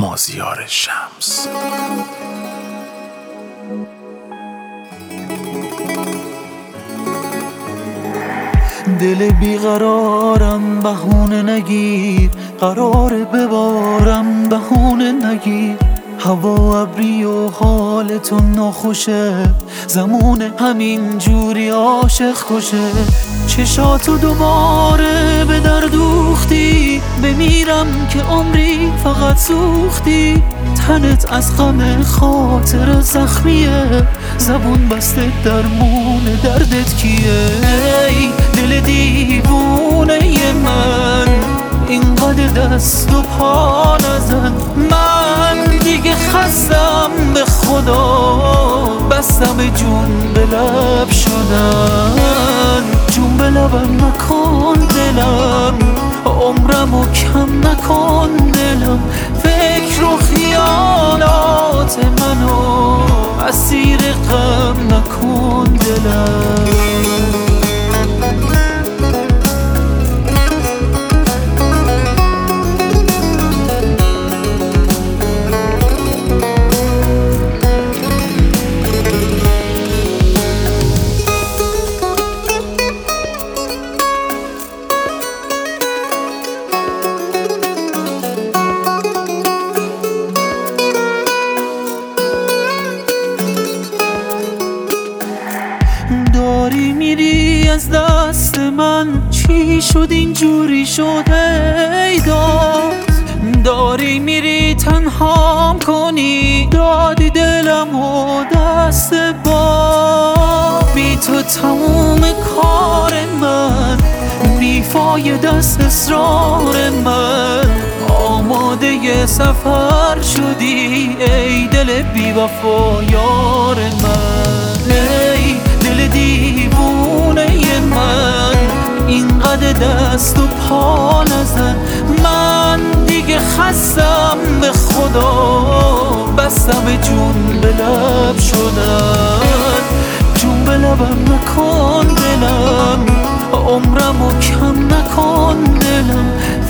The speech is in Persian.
مازیار شمس. دل بیقرارم بهونه نگیر، قرار ببارم بهونه نگیر. هوا ابری و حالتون ناخوشه، زمون همین جوری عاشق کشه. چشاتو دوباره به در دوختی، بمیرم که عمری فقط سوختی. تنت از غم خاطر زخمیه، زبون بسته درمون دردت کیه؟ ای دل دیوونه من، اینقدر دست و پا نزن. من دیگه خستم به خدا، بستم جون به لب شدن. جون به لبم نکن دلم، عمرمو کم نکن دلم. فکر و خیالات منو اسیر غم نکن دلم. داری میری از دست من، چی شد اینجوری شده ای داد؟ داری میری تنهام کنی، دادی دلم و دست با. بی تو تموم کار من، بیفاید است اصرار من. آماده ی سفر شدی ای دل بی وفا یار من. ای دل دیوونه من، اینقدر دست و پا نزن. من دیگه خستم به خدا، بستم جون به لب شدن. جون به لبم نکن دلم، عمرمو کم نکن دلم.